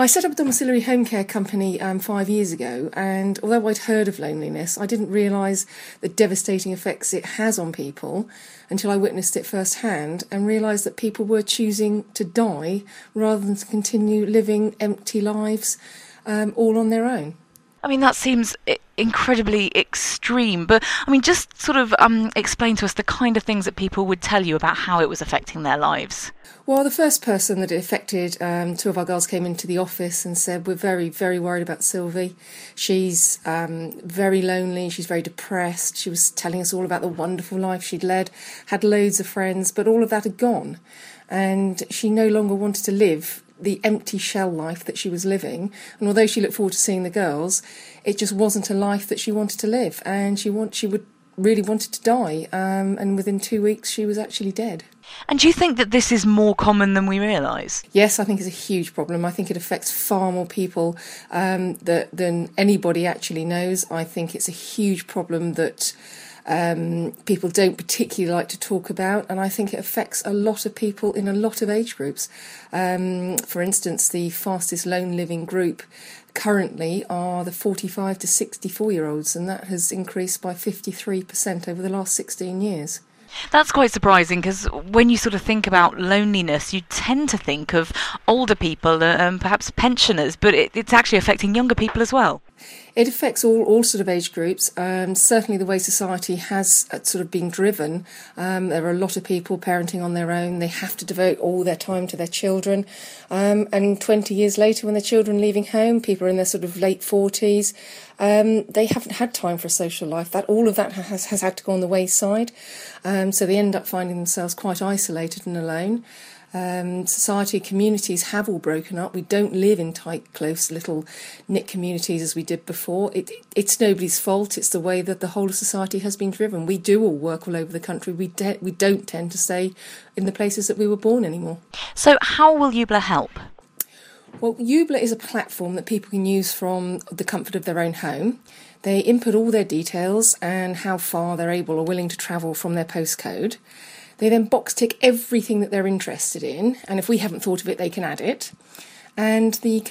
I set up a domiciliary home care company 5 years ago, and although I'd heard of loneliness, I didn't realise the devastating effects it has on people until I witnessed it firsthand and realised that people were choosing to die rather than to continue living empty lives all on their own. I mean, that seems incredibly extreme, but I mean, just sort of explain to us the kind of things that people would tell you about how it was affecting their lives. Well, the first person that it affected, two of our girls came into the office and said, we're very, very worried about Sylvie. She's very lonely, she's very depressed. She was telling us all about the wonderful life she'd led, had loads of friends, but all of that had gone. And she no longer wanted to live the empty shell life that she was living. And although she looked forward to seeing the girls, it just wasn't a life that she wanted to live. And she really wanted to die. And within 2 weeks, she was actually dead. And do you think that this is more common than we realise? Yes, I think it's a huge problem. I think it affects far more people than anybody actually knows. I think it's a huge problem that people don't particularly like to talk about, and I think it affects a lot of people in a lot of age groups. For instance, the fastest lone living group currently are the 45 to 64-year-olds, and that has increased by 53% over the last 16 years. That's quite surprising, because when you sort of think about loneliness, you tend to think of older people, perhaps pensioners, but it's actually affecting younger people as well. It affects all sort of age groups. Certainly the way society has sort of been driven, there are a lot of people parenting on their own. They have to devote all their time to their children. And 20 years later, when the children are leaving home, people are in their sort of late 40s, they haven't had time for a social life. All of that has had to go on the wayside. So they end up finding themselves quite isolated and alone. Society, communities have all broken up. We don't live in tight, close, little knit communities as we did before. It's nobody's fault. It's the way that the whole of society has been driven. We do all work all over the country. We don't tend to stay in the places that we were born anymore. So how will Eubla help? Well, Eubla is a platform that people can use from the comfort of their own home. They input all their details and how far they're able or willing to travel from their postcode. They then box tick everything that they're interested in, and if we haven't thought of it, they can add it. And the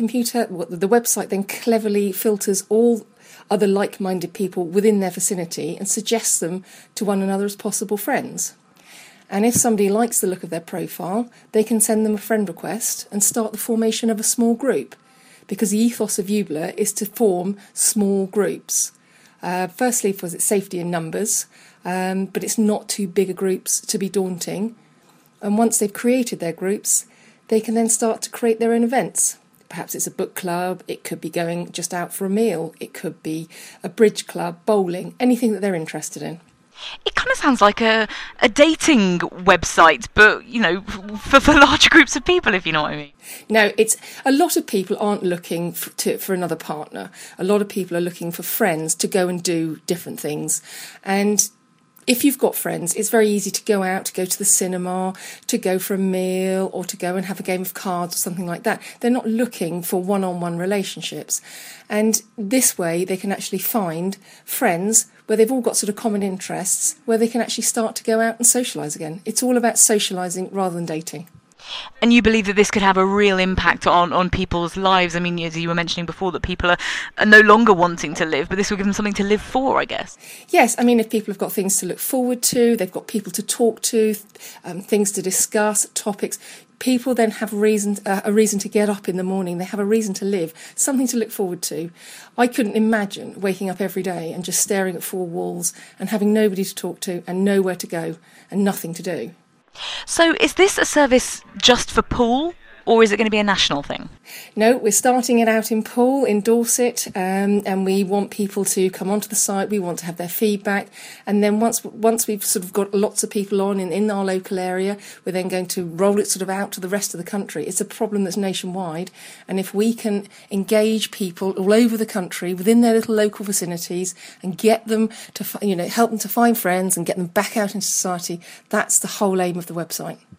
website then cleverly filters all other like-minded people within their vicinity and suggests them to one another as possible friends. And if somebody likes the look of their profile, they can send them a friend request and start the formation of a small group, because the ethos of Eubla is to form small groups. Firstly, for its safety in numbers, but it's not too big a groups to be daunting. And once they've created their groups, they can then start to create their own events. Perhaps it's a book club, it could be going just out for a meal, it could be a bridge club, bowling, anything that they're interested in. It kind of sounds like a dating website, but, you know, for larger groups of people, if you know what I mean. No, it's a lot of people aren't looking for another partner. A lot of people are looking for friends to go and do different things. And if you've got friends, it's very easy to go out, to go to the cinema, to go for a meal, or to go and have a game of cards or something like that. They're not looking for one-on-one relationships. And this way they can actually find friends where they've all got sort of common interests, where they can actually start to go out and socialise again. It's all about socialising rather than dating. And you believe that this could have a real impact on people's lives? I mean, as you were mentioning before, that people are no longer wanting to live, but this will give them something to live for, I guess. Yes, I mean, if people have got things to look forward to, they've got people to talk to, things to discuss, topics, people then have a reason to get up in the morning. They have a reason to live, something to look forward to. I couldn't imagine waking up every day and just staring at four walls and having nobody to talk to and nowhere to go and nothing to do. So is this a service just for Poole, or is it going to be a national thing? No, we're starting it out in Poole, in Dorset, and we want people to come onto the site. We want to have their feedback, and then once we've sort of got lots of people on in our local area, we're then going to roll it sort of out to the rest of the country. It's a problem that's nationwide, and if we can engage people all over the country within their little local vicinities and get them to, help them to find friends and get them back out into society, that's the whole aim of the website.